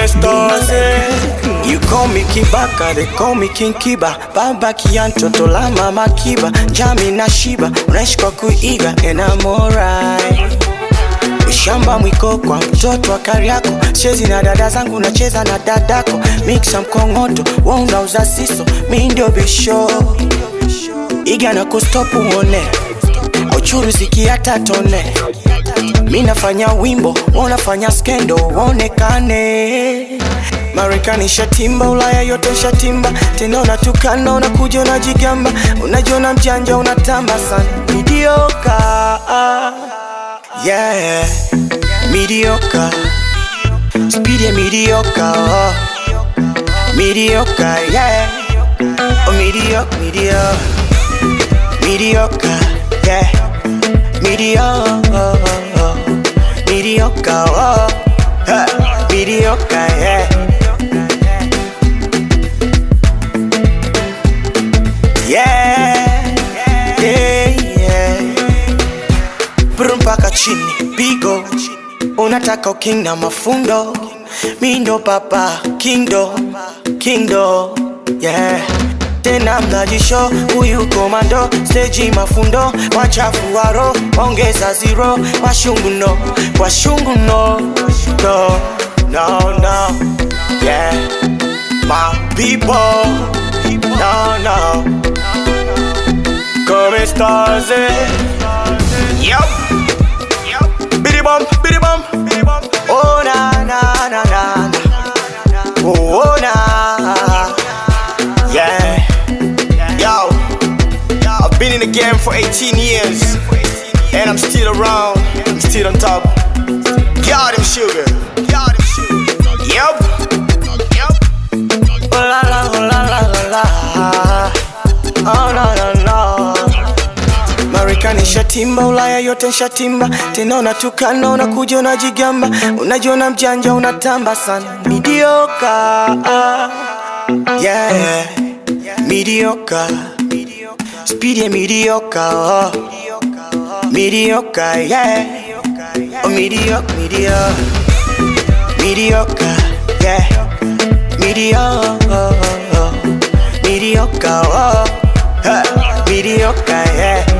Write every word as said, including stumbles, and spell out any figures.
Come stars, eh? You call me Kibaka, they call me King Kiba. Baba Kianto, tola mama Kiba. Jami na Shiba, unaishi kwa kuiga. And I'm alright. Ushamba mwiko kwa mtoto wa Kariako. Chezi na dada zangu nacheza na dadako. Mixa mkongoto, wewe unauza siso. Mi ndio bisho. Iga na kustopu uone. Uchuru ziki hata tone. Mi nafanya wimbo, wanafanya skendo, waonekane. Marekani shatimba, Ulaya yote shatimba. Tena unatukana, unakuja unajigamba. Unajiona mjanja, unatamba sana. Mediocre, yeah, mediocre. Speed ya mediocre, oh. Mediocre, yeah. Oh, mediocre, mediocre. Mediocre, yeah. Mediocre, mediocre, oh. Huh. Mediocre, yeah. Yeah, yeah, yeah. Brumpaka chini, pigo. Unataka king na mafundo. Mindo papa, kindo, kindo, yeah. Tena mnajisho, huyu komando. Stage mafundo, wachafu waro. Ongeza zero, washungu no. Washungu no, no, no, no, yeah. My people, no, no. Come stars, eh? Yup, yup. Biddy bum, biddy bum, biddy bum. Oh na na na na. Oh, oh na. Yeah. Yo, I've been in the game for eighteen years, and I'm still around. I'm still on top. Got him sugar. Got him sugar. Yup. Yup. Oh la la, oh la la la la. Oh no no no. Marekani shatimba, Ulaya yote shatimba. Tena unatukana, unakuja unajigamba. Unajiona mjanja, unatamba sana. Mediocre, yeah. Mediocre. Speed ya mediocre, oh. Mediocre, yeah. Oh, mediocre, mediocre. Mediocre, yeah. Mediocre, mediocre, oh. Huh. Mediocre, yeah.